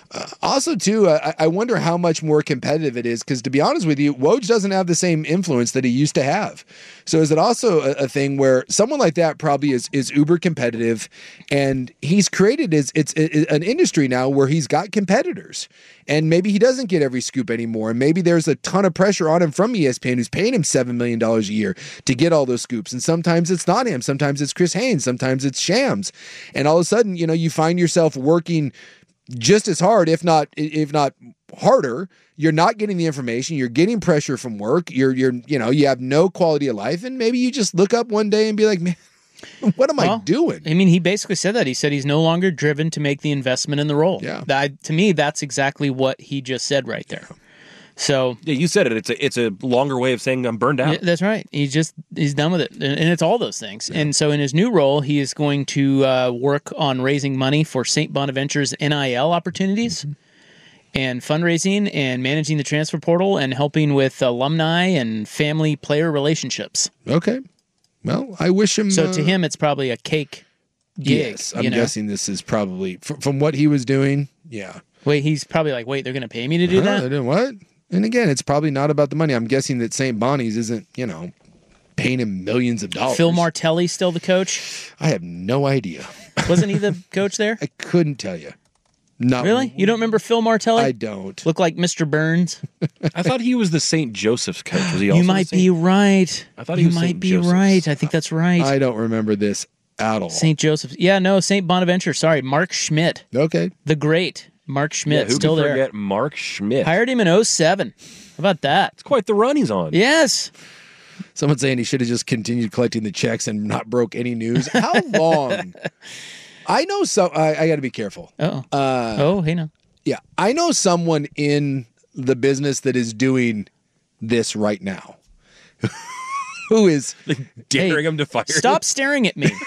Uh, also, too, uh, I wonder how much more competitive it is because, to be honest with you, Woj doesn't have the same influence that he used to have. So is it also a, a thing where someone like that probably is is uber competitive, and he's created his, it's it, an industry now where he's got competitors, and maybe he doesn't get every scoop anymore, and maybe there's a ton of pressure on him from E S P N, who's paying him seven million dollars a year to get all those scoops, and sometimes it's not him, sometimes it's Chris Haynes, sometimes it's Shams, and all of a sudden, you know, you find yourself working just as hard, if not if not harder. You're not getting the information. You're getting pressure from work. You're you're you know you have no quality of life, and maybe you just look up one day and be like, man, what am well, I doing? I mean, he basically said that. He said he's no longer driven to make the investment in the role. Yeah. That, to me, that's exactly what he just said right there. So yeah, you said it. It's a it's a longer way of saying I'm burned out. Yeah, that's right. He's just he's done with it, and it's all those things. Yeah. And so in his new role, he is going to uh, work on raising money for Saint Bonaventure's N I L opportunities, mm-hmm. and fundraising, and managing the transfer portal, and helping with alumni and family player relationships. Okay, well, I wish him. So uh, to him, it's probably a cake gig. Yes, I'm you know? guessing this is probably from, from what he was doing. Yeah. Wait, he's probably like, wait, they're going to pay me to do huh, that? They're doing what? And again, it's probably not about the money. I'm guessing that Saint Bonnie's isn't, you know, paying him millions of dollars. Phil Martelli still the coach? I have no idea. Wasn't he the coach there? I couldn't tell you. Not really? You don't remember Phil Martelli? I don't. Look like Mister Burns. I thought he was the Saint Joseph's coach. Was he also You might be right. I thought he you was might Saint be Joseph's. right. I think that's right. I don't remember this at all. Saint Joseph's. Yeah, no, Saint Bonaventure. Sorry, Mark Schmidt. Okay. The great Mark Schmidt. Yeah, who still can there. forget Mark Schmidt? Hired him in oh seven. How about that? It's quite the run he's on. Yes. Someone saying he should have just continued collecting the checks and not broke any news. How long? I know so. I, I got to be careful. Uh-oh. Uh Oh, hey, no. Yeah, I know someone in the business that is doing this right now. Who is like daring hey, him to fire? Stop staring at me.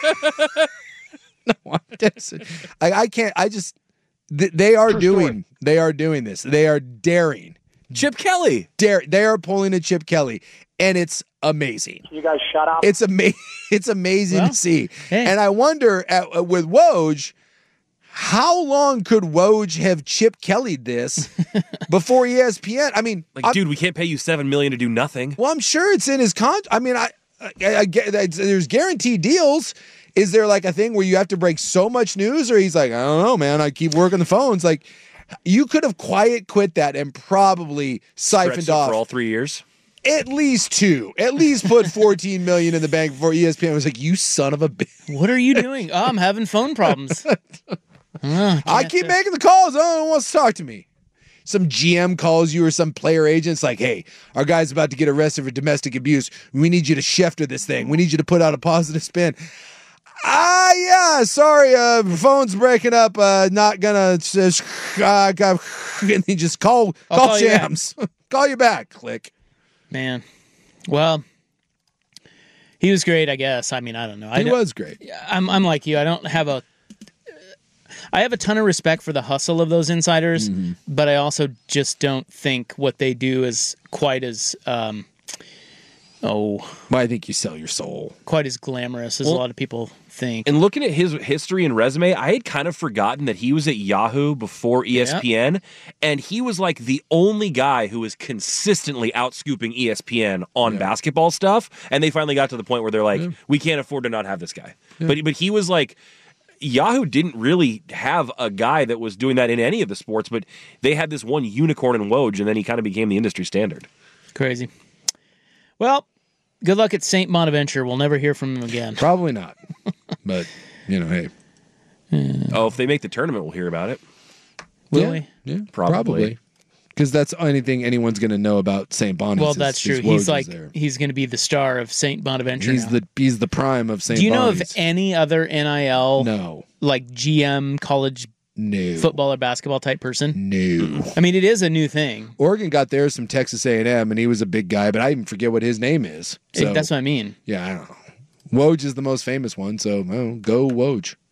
No, I'm just, I, I can't. I just. Th- they are True doing. story. They are doing this. They are daring. Chip Kelly. Dare. They are pulling a Chip Kelly, and it's amazing. You guys shut up. It's amazing. It's amazing Well, to see. hey. And I wonder at, uh, with Woj, how long could Woj have Chip Kelly'd this before E S P N? I mean, Like, I'm, dude, we can't pay you seven million to do nothing. well, I'm sure it's in his contract. I mean, I, I, I get that there's guaranteed deals. Is there like a thing where you have to break so much news, or he's like, I don't know, man, I keep working the phones. Like, you could have quiet quit that and probably siphoned Stretched it off for all three years. at least two, at least put fourteen million in the bank before E S P N was like, you son of a bitch. What are you doing? Oh, I'm having phone problems. Oh, I keep making the calls. No one wants to talk to me. Some G M calls you or some player agent's like, hey, our guy's about to get arrested for domestic abuse. We need you to Schefter this thing. We need you to put out a positive spin. Ah, yeah, sorry, uh, phone's breaking up. Uh, not gonna, uh, uh, and he just call, I'll call call you Shams. Call you back. Click. Man. Well, he was great, I guess. I mean, I don't know. I He was great. I'm, I'm like you. I don't have a. I have a ton of respect for the hustle of those insiders, Mm-hmm. but I also just don't think what they do is quite as, um, oh, Well, I think you sell your soul. quite as glamorous as Well, a lot of people think. And looking at his history and resume, I had kind of forgotten that he was at Yahoo before E S P N, and he was like the only guy who was consistently outscooping E S P N on Yeah. basketball stuff. And they finally got to the point where they're like, Yeah. we can't afford to not have this guy. But but he was like, Yahoo didn't really have a guy that was doing that in any of the sports, but they had this one unicorn in Woj, and then he kind of became the industry standard. Crazy. Well, good luck at Saint Bonaventure. We'll never hear from him again. Probably not. But, you know, hey. Oh, if they make the tournament, we'll hear about it. Will yeah, we? Yeah, Probably. Because that's anything anyone's going to know about Saint Bonnie's. Well, is- that's is true. He's Woj like there. he's going to be the star of Saint Bonaventure. He's now. the he's the prime of Saint Do you know Bonnie's. of any other N I L No. like G M college No. football or basketball type person? No. I mean, it is a new thing. Oregon got theirs from Texas A and M, and he was a big guy, but I even forget what his name is. So, That's what I mean. yeah, I don't know. Woj is the most famous one, so well, go Woj.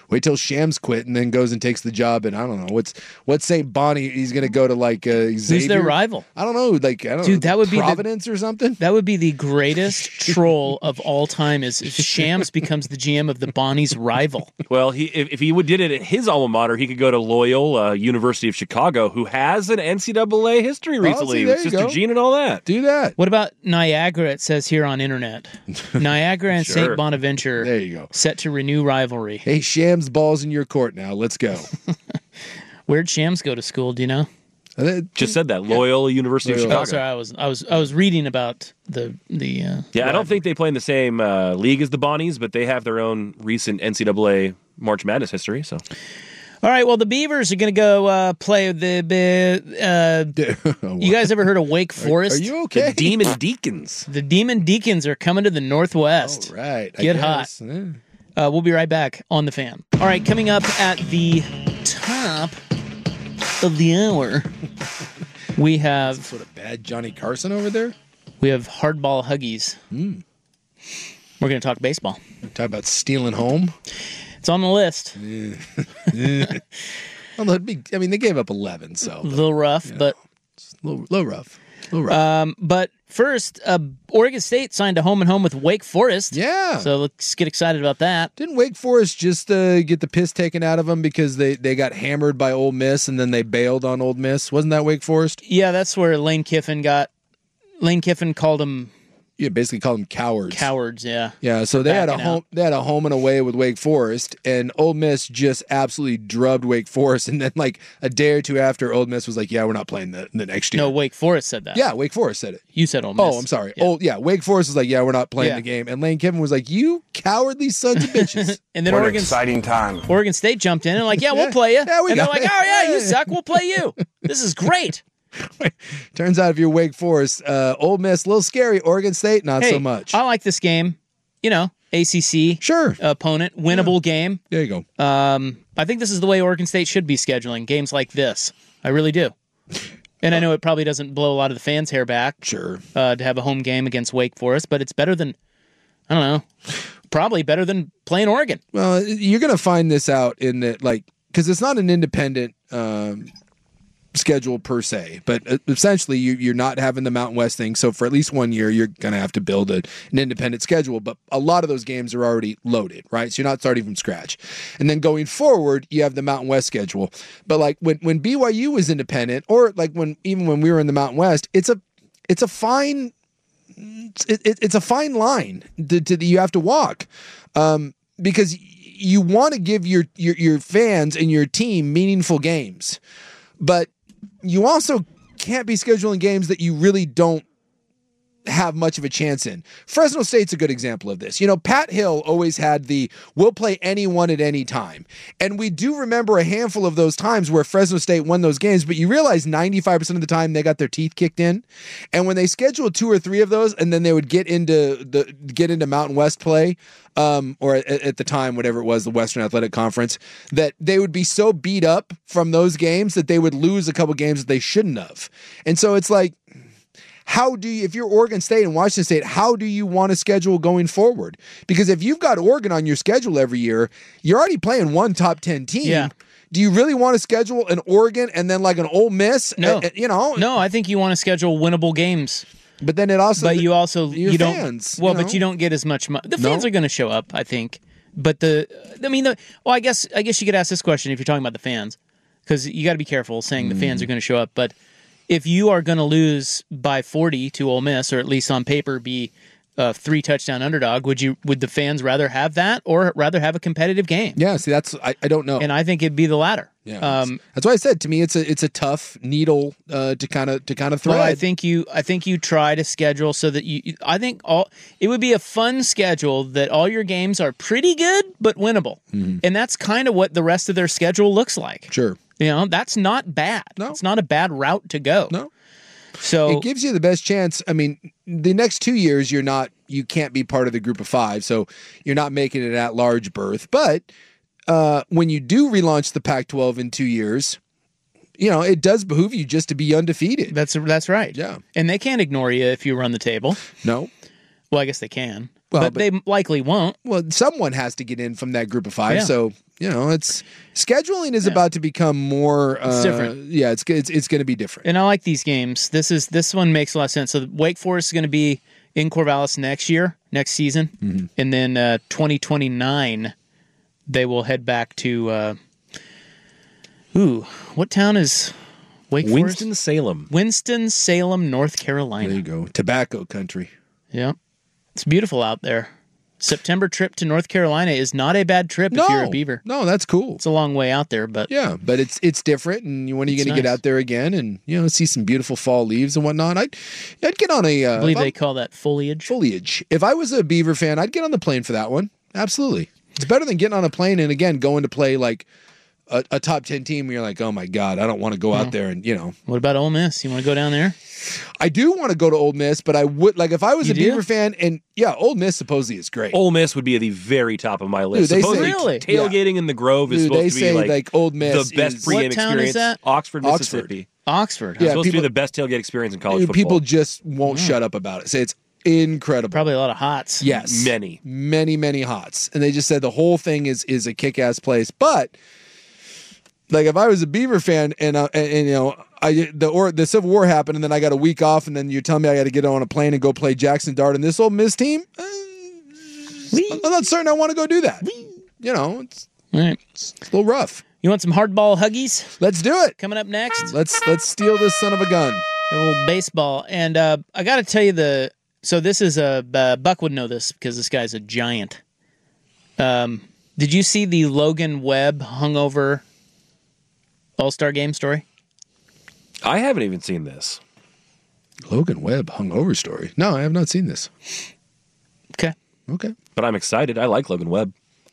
Wait till Shams quit and then goes and takes the job. And I don't know what's what's Saint Bonnie. He's going to go to like uh, Xavier. Who's their rival? I don't know. Like I don't Dude, know, that would be Providence the, or something. That would be the greatest troll of all time. Is if Shams becomes the G M of the Bonnie's rival. Well, he if, if he would did it at his alma mater, he could go to Loyola University of Chicago, who has an N C double A history recently oh, see, with Sister go. Jean and all that. Do that. What about Niagara? It says here on internet, Niagara and Sure. Saint Bonaventure. There you go. Set to renew rivalry. Hey, Shams, balls in your court now. Let's go. Where'd Shams go to school? Do you know? Just said that Loyola University of Chicago. Oh, sorry, I was I was I was reading about the the. Uh, yeah, I don't think they play in the same uh, league as the Bonnies, but they have their own recent N C double A March Madness history. So, all right. Well, the Beavers are going to go uh, play the. Uh, you guys ever heard of Wake Forest? Are, are you okay? The Demon Deacons. The Demon Deacons are coming to the Northwest. All right. I Get guess. hot. Yeah. Uh, we'll be right back on the Fan. All right, coming up at the top of the hour, we have Some sort of bad Johnny Carson over there. we have hardball huggies. Mm. We're going to talk baseball. Talk about stealing home. It's on the list. Well, it'd be, I mean, they gave up eleven, so A little rough, yeah. but it's a little, little rough. A little rough. um, but first, uh, Oregon State signed a home and home with Wake Forest. Yeah. So let's get excited about that. Didn't Wake Forest just uh, get the piss taken out of them because they, they got hammered by Ole Miss and then they bailed on Ole Miss? Wasn't that Wake Forest? Yeah, that's where Lane Kiffin got. Lane Kiffin called them Yeah, basically called them cowards. cowards. Yeah. Yeah, so they had a backing home out. they had a home and away with Wake Forest, and Ole Miss just absolutely drubbed Wake Forest. And then like a day or two after, Ole Miss was like, "Yeah, we're not playing the, the next year." No, Wake Forest said that. Yeah, Wake Forest said it. You said Ole Miss. Oh, I'm sorry. Yeah. Oh, yeah, Wake Forest was like, "Yeah, we're not playing Yeah. the game," and Lane Kiffin was like, "You cowardly sons of bitches." And then What an Oregon, exciting time. Oregon State jumped in and like, yeah, we'll Yeah. play you. Yeah, we and they're got like, it. oh yeah, you Yeah. suck. We'll play you. This is great. Turns out if you're Wake Forest, uh, Ole Miss, a little scary. Oregon State, not Hey, so much. I like this game. You know, A C C Sure. opponent, winnable game. There you go. Um, I think this is the way Oregon State should be scheduling games like this. I really do. And I know it probably doesn't blow a lot of the fans' hair back Sure. uh, to have a home game against Wake Forest, but it's better than, I don't know, probably better than playing Oregon. Well, you're going to find this out in that, like, because it's not an independent um, schedule per se, but essentially you, you're not having the Mountain West thing. So for at least one year, you're going to have to build a, an independent schedule. But a lot of those games are already loaded, right? So you're not starting from scratch. And then going forward, you have the Mountain West schedule. But like when, when B Y U was independent, or like when even when we were in the Mountain West, it's a it's a fine it, it, it's a fine line that that you have to walk. Um, because you want to give your, your your fans and your team meaningful games, but you also can't be scheduling games that you really don't have much of a chance in. Fresno State's a good example of this. You know, Pat Hill always had the we'll play anyone at any time. And we do remember a handful of those times where Fresno State won those games, but you realize ninety-five percent of the time they got their teeth kicked in. And when they scheduled two or three of those and then they would get into the get into Mountain West play, um, or at, at the time, whatever it was, the Western Athletic Conference, that they would be so beat up from those games that they would lose a couple games that they shouldn't have. And so it's like, how do you, if you're Oregon State and Washington State, how do you want to schedule going forward? Because if you've got Oregon on your schedule every year, you're already playing one top ten team. Yeah. Do you really want to schedule an Oregon and then like an Ole Miss? No. Uh, you know? No, I think you want to schedule winnable games. But then it also, But you also your you don't fans, well, you know? but you don't get as much money. The No. fans are going to show up, I think. But the I mean, the well, I guess I guess you could ask this question if you're talking about the fans, because you got to be careful saying the fans are going to show up. But if you are going to lose by forty to Ole Miss, or at least on paper be a three touchdown underdog, would you would the fans rather have that or rather have a competitive game? Yeah, see, that's I, I don't know. And I think it'd be the latter. Yeah, Um, that's why I said to me it's a it's a tough needle uh, to kind of to kind of thread. Well, I think you I think you try to schedule so that you I think all it would be a fun schedule that all your games are pretty good but winnable. Mm-hmm. And that's kind of what the rest of their schedule looks like. Sure. You know, that's not bad. No. It's not a bad route to go. No. So It gives you the best chance. I mean, the next two years you're not you can't be part of the group of five, so you're not making it at large berth. But uh, when you do relaunch the Pac twelve in two years, you know, it does behoove you just to be undefeated. that's that's right. Yeah. And they can't ignore you if you run the table. No. Well, I guess they can. Well, but, but- they likely won't. Well, someone has to get in from that group of five, Yeah. so you know, it's scheduling is Yeah. about to become more. Uh, It's different. Yeah, it's it's it's going to be different. And I like these games. This is this one makes a lot of sense. So Wake Forest is going to be in Corvallis next year, next season, Mm-hmm. and then uh, twenty twenty-nine they will head back to. Uh, ooh, what town is Wake Forest? Winston-Salem. Winston-Salem, North Carolina. There you go, tobacco country. Yeah, it's beautiful out there. September trip to North Carolina is not a bad trip No, if you're a Beaver. no, that's cool. It's a long way out there, but Yeah, but it's it's different, and when are you It's going to get nice. out there again and you know see some beautiful fall leaves and whatnot? I'd I'd get on a. Uh, I believe if they I'm- call that foliage. foliage. If I was a Beaver fan, I'd get on the plane for that one. Absolutely, it's better than getting on a plane and again going to play like a, a top ten team. Where you're like, oh my god, I don't want to go out there and you know. What about Ole Miss? You want to go down there? I do want to go to Ole Miss, but I would like if I was You a do? Beaver fan, and yeah, Ole Miss supposedly is great. Ole Miss would be at the very top of my list. Dude, they Supposedly, say- Really? tailgating in the Grove is Dude, supposed they to be say, like, like, Ole Miss the best is- pregame What town is experience. that? Oxford, Oxford. Mississippi. Oxford. Yeah, It's supposed to people- be the best tailgate experience in college Dude, football. people just won't shut up about it. Say it's incredible. Probably a lot of hots. Yes, Many. many, many hots, and they just said the whole thing is is a kick ass place. But like, if I was a Beaver fan and uh, and, and you know, I the or the Civil War happened, and then I got a week off, and then you're telling me I got to get on a plane and go play Jackson Dart and this Ole Miss team, uh, I'm not certain I want to go do that. You know, it's, All right. it's a little rough. You want some hardball huggies? Let's do it. Coming up next, Let's let's steal this son of a gun. a little baseball. And uh, I got to tell you, the so this is a uh, Buck would know this because this guy's a giant. Um, did you see the Logan Webb hungover All-Star Game story? I haven't even seen this. Logan Webb hungover story. No, I have not seen this. Okay, Okay. But I'm excited. I like Logan Webb.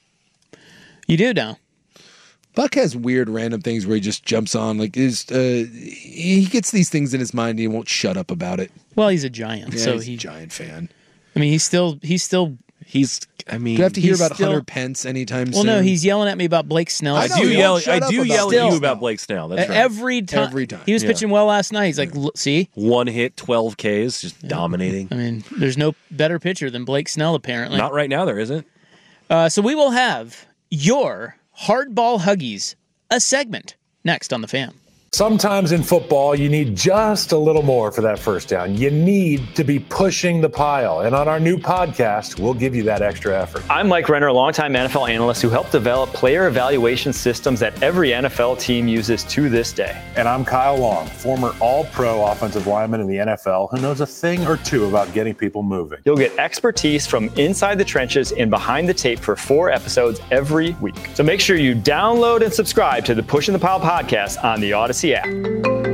you do now. Buck has weird random things where he just jumps on. Like is uh, he gets these things in his mind and he won't shut up about it. Well, he's a giant, Yeah, so he's he. a giant fan. I mean, he's still he's still. He's, I mean, Do I have to hear He's about still- Hunter Pence anytime Well, soon? no, he's yelling at me about Blake Snell. I I know, do he yell. won't shut I up do about yell Blake at you Snell. about Blake Snell. That's right. Every time, Every time, he was yeah. pitching well last night. He's like, "Look, see, One hit, twelve Ks, just dominating. I mean, there's no better pitcher than Blake Snell, apparently. Not right now. There isn't. Uh, so we will have your hardball huggies, a segment next on the Fan. Sometimes in football, you need just a little more for that first down. You need to be pushing the pile. And on our new podcast, we'll give you that extra effort. I'm Mike Renner, a longtime N F L analyst who helped develop player evaluation systems that every N F L team uses to this day. And I'm Kyle Long, former all-pro offensive lineman in the N F L who knows a thing or two about getting people moving. You'll get expertise from inside the trenches and behind the tape for four episodes every week. So make sure you download and subscribe to the Push in the Pile podcast on the Odyssey app.